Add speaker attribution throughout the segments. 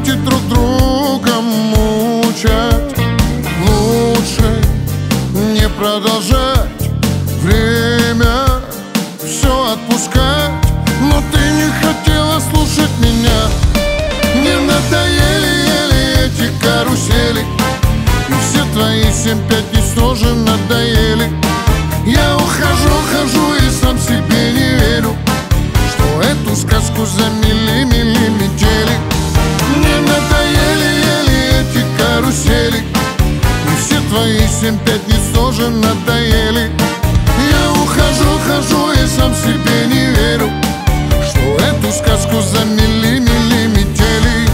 Speaker 1: давайте друг друга мучать. Лучше не продолжать, время все отпускать. Но ты не хотела слушать меня. Мне надоели эти карусели, и все твои 7 пятниц тоже надоели. Я хожу и сам себе не верю, что эту сказку замели метели. Мне надоели эти карусели, и все твои 7 пятниц тоже надоели. Я хожу и сам себе не верю, что эту сказку замели метели.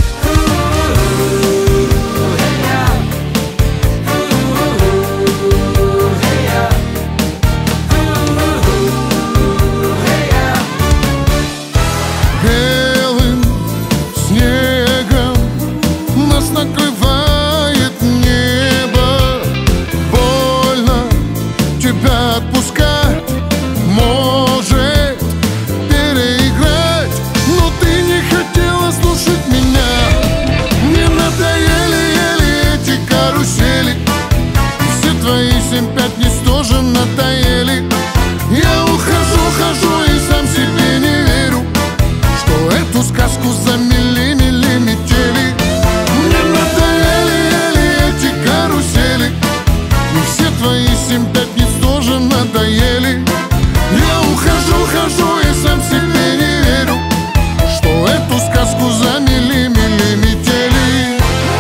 Speaker 1: Белым снегом нас накрывает небо. Больно тебя отпускать, может переиграть, но ты не хотела слушать меня. Мне надоели эти карусели, и все твои 7 пятниц тоже надоели. Я хожу и сам себе не верю, что эту сказку замели метели. Мне надоели эти карусели, и все твои 7 пятниц тоже надоели. Я хожу и сам себе не верю, что эту сказку замели метели.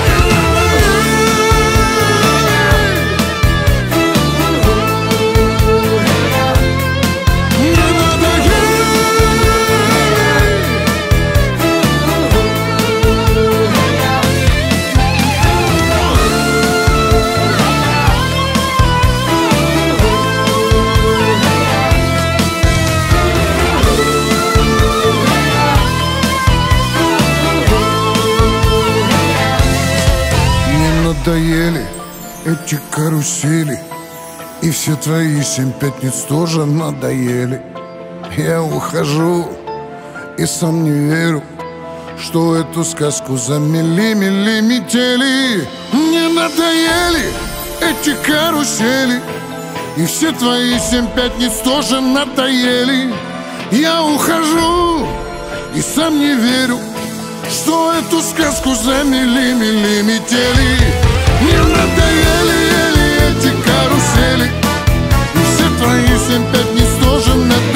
Speaker 1: Надоели эти карусели, и все твои 7 пятниц тоже надоели. Я ухожу и сам не верю, что эту сказку замели метели. Мне надоели эти карусели, и все твои 7 пятниц тоже надоели. Я ухожу и сам не верю, что эту сказку замели метели. Мне надоели эти карусели, и все твои 7 пятниц тоже надоели.